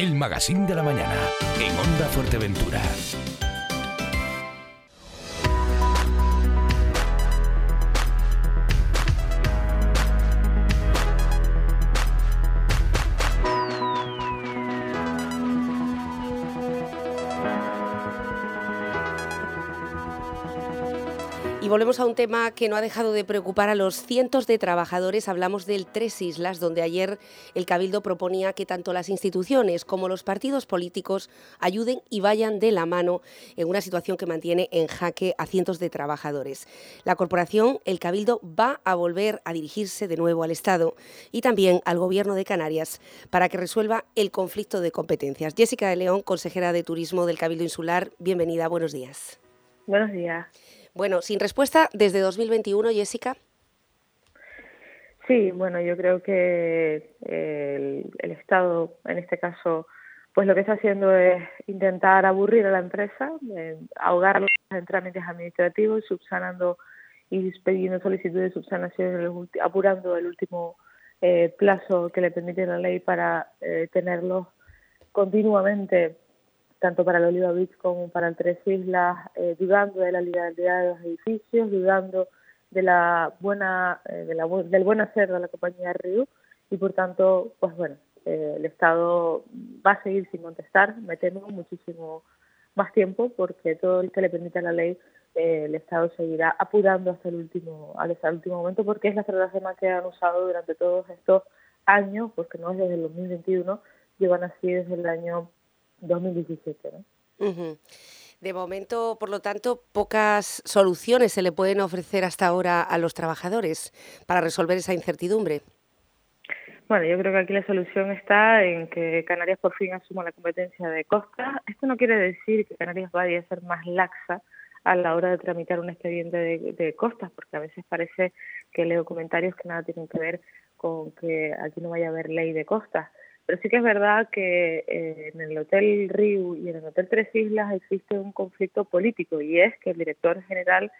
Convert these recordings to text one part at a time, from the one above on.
el magazín de la mañana, en Onda Fuerteventura. Y volvemos a un tema que no ha dejado de preocupar a los cientos de trabajadores. Hablamos del Tres Islas, donde ayer el Cabildo proponía que tanto las instituciones como los partidos políticos ayuden y vayan de la mano en una situación que mantiene en jaque a cientos de trabajadores. La corporación, el Cabildo, va a volver a dirigirse de nuevo al Estado y también al Gobierno de Canarias para que resuelva el conflicto de competencias. Jessica de León, consejera de Turismo del Cabildo Insular, bienvenida, buenos días. Buenos días. Bueno, sin respuesta desde 2021, Jessica. Sí, bueno, yo creo que el Estado, en este caso, pues lo que está haciendo es intentar aburrir a la empresa, ahogarla en trámites administrativos, subsanando y pidiendo solicitudes de subsanación, apurando el último plazo que le permite la ley para tenerlos continuamente, tanto para el Oliva Beach como para el Tres Islas, dudando de la legalidad de los edificios, dudando de del buen hacer de la compañía Riu, y por tanto, pues bueno, el Estado va a seguir sin contestar, me temo muchísimo más tiempo, porque todo el que le permita la ley, el Estado seguirá apurando hasta el último momento, porque es la estratagema que han usado durante todos estos años, porque no es desde el 2021, llevan así desde el año 2017, ¿no? Uh-huh. De momento, por lo tanto, pocas soluciones se le pueden ofrecer hasta ahora a los trabajadores para resolver esa incertidumbre. Bueno, yo creo que aquí la solución está en que Canarias por fin asuma la competencia de costas. Esto no quiere decir que Canarias vaya a ser más laxa a la hora de tramitar un expediente de costas, porque a veces parece que leo comentarios que nada tienen que ver con que aquí no vaya a haber ley de costas. Pero sí que es verdad que en el Hotel Riu y en el Hotel Tres Islas existe un conflicto político, y es que el director general,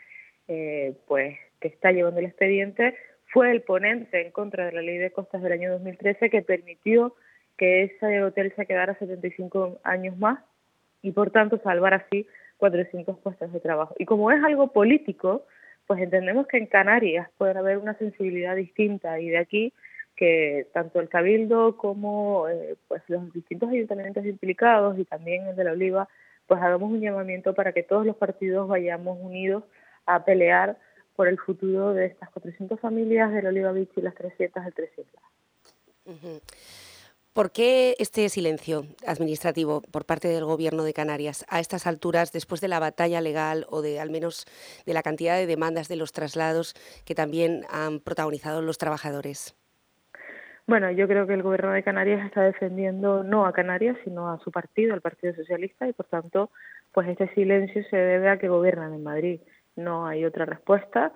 pues que está llevando el expediente, fue el ponente en contra de la ley de costas del año 2013 que permitió que ese hotel se quedara 75 años más y por tanto salvar así 400 puestos de trabajo. Y como es algo político, pues entendemos que en Canarias puede haber una sensibilidad distinta, y de aquí que tanto el Cabildo como pues los distintos ayuntamientos implicados y también el de la Oliva, pues hagamos un llamamiento para que todos los partidos vayamos unidos a pelear por el futuro de estas 400 familias del Oliva Beach y las 300 del Tres Islas. Uh-huh. ¿Por qué este silencio administrativo por parte del Gobierno de Canarias a estas alturas, después de la batalla legal o de al menos de la cantidad de demandas de los traslados que también han protagonizado los trabajadores? Bueno, yo creo que el Gobierno de Canarias está defendiendo no a Canarias, sino a su partido, el Partido Socialista, y por tanto, pues este silencio se debe a que gobiernan en Madrid. No hay otra respuesta.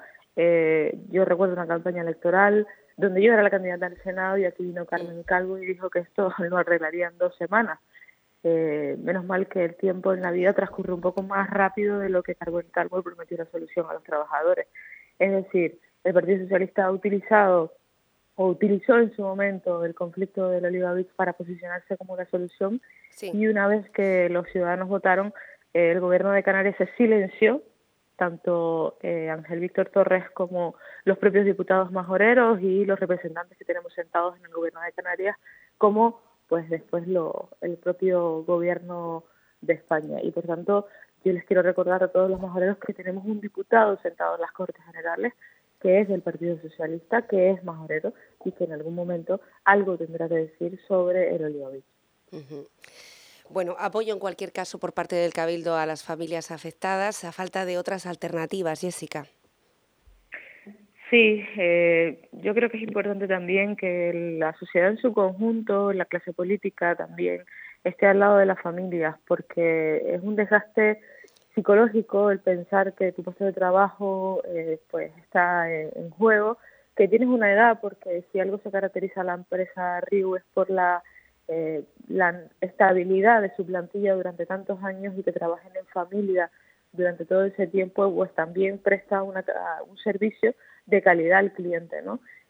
Yo recuerdo una campaña electoral donde yo era la candidata al Senado y aquí vino Carmen Calvo y dijo que esto lo arreglaría en 2 semanas. Menos mal que el tiempo en la vida transcurre un poco más rápido de lo que Carmen Calvo prometió una solución a los trabajadores. Es decir, el Partido Socialista utilizó en su momento el conflicto del Oliva Beach para posicionarse como una solución, sí. Y una vez que los ciudadanos votaron, el Gobierno de Canarias se silenció, tanto Ángel Víctor Torres como los propios diputados majoreros y los representantes que tenemos sentados en el Gobierno de Canarias, como pues después el propio Gobierno de España. Y por tanto, yo les quiero recordar a todos los majoreros que tenemos un diputado sentado en las Cortes Generales que es del Partido Socialista, que es majorero y que en algún momento algo tendrá que decir sobre el Oliva Beach. Uh-huh. Bueno, apoyo en cualquier caso por parte del Cabildo a las familias afectadas, a falta de otras alternativas, Jessica. Sí, yo creo que es importante también que la sociedad en su conjunto, la clase política también, esté al lado de las familias, porque es un desgaste psicológico el pensar que tu puesto de trabajo pues está en juego, que tienes una edad, porque si algo se caracteriza a la empresa Riu es por la estabilidad de su plantilla durante tantos años y que trabajen en familia durante todo ese tiempo, pues también presta un servicio de calidad al cliente, ¿no?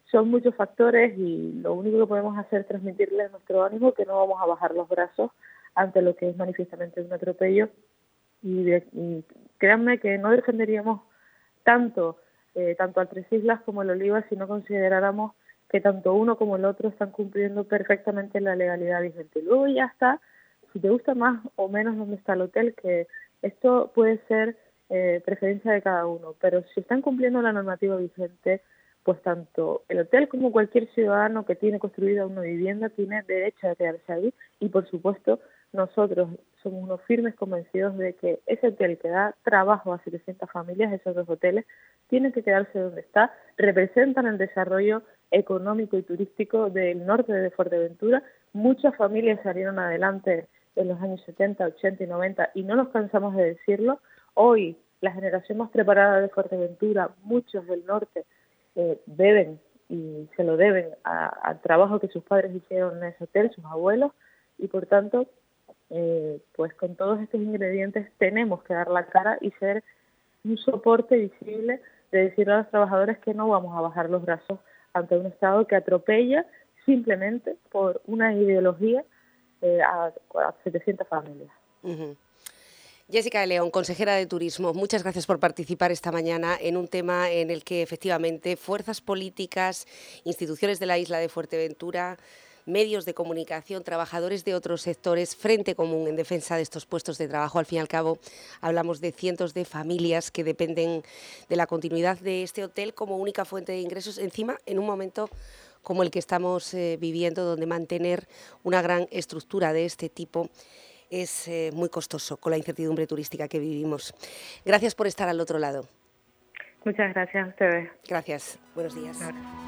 son muchos factores y lo único que podemos hacer es transmitirles nuestro ánimo, que no vamos a bajar los brazos ante lo que es manifiestamente un atropello y créanme que no defenderíamos tanto al Tres Islas como el Oliva si no consideráramos que tanto uno como el otro están cumpliendo perfectamente la legalidad vigente. Luego ya está, si te gusta más o menos dónde está el hotel, que esto puede ser preferencia de cada uno, pero si están cumpliendo la normativa vigente, pues tanto el hotel como cualquier ciudadano que tiene construida una vivienda tiene derecho a quedarse ahí y por supuesto nosotros somos unos firmes convencidos de que ese hotel que da trabajo a 700 familias, esos dos hoteles, tienen que quedarse donde está, representan el desarrollo económico y turístico del norte de Fuerteventura. Muchas familias salieron adelante en los años 70, 80 y 90 y no nos cansamos de decirlo. Hoy la generación más preparada de Fuerteventura, muchos del norte, deben y se lo deben al trabajo que sus padres hicieron en ese hotel, sus abuelos, y por tanto, pues con todos estos ingredientes tenemos que dar la cara y ser un soporte visible de decirle a los trabajadores que no vamos a bajar los brazos ante un Estado que atropella simplemente por una ideología a 700 familias. Uh-huh. Jessica de León, consejera de Turismo, muchas gracias por participar esta mañana en un tema en el que efectivamente fuerzas políticas, instituciones de la isla de Fuerteventura, medios de comunicación, trabajadores de otros sectores, frente común en defensa de estos puestos de trabajo. Al fin y al cabo, hablamos de cientos de familias que dependen de la continuidad de este hotel como única fuente de ingresos, encima en un momento como el que estamos viviendo, donde mantener una gran estructura de este tipo es muy costoso con la incertidumbre turística que vivimos. Gracias por estar al otro lado. Muchas gracias a ustedes. Gracias. Buenos días.